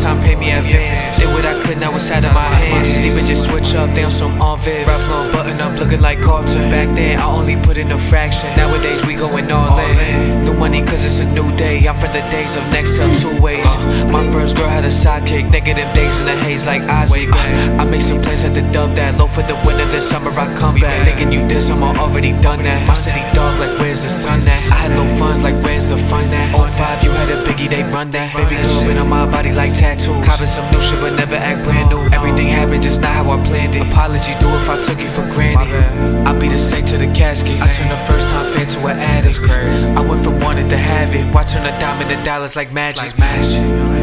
time, pay me advance. Did what I could, now it's out of my hands. Even just switch up, they on some on-vid. Rap flowing, button up, looking like Carlton. Back then, I only put in a fraction. Nowadays, we going all in. New money, cause it's a new day. I'm from the days of Nextel 2 ways. My first girl had a sidekick. Nigga, them days in the haze like Isaac. I make some plans at the dub that. Low for the winter, then summer I come back. Thinking you did some, I already done that. My city dog, like where's the sun at? I had low funds, like where's the fun at? 05, you had a biggie, they run that. Baby girl been on my body like tattoos. Copping some new shit, but never act brand new. Everything happened just not how I planned it. Apology, do if I took you for granted. I be the same to the casket. I turned the first time fan to an addict. I went from wanted to have it. Why turn a dime into dollars like magic?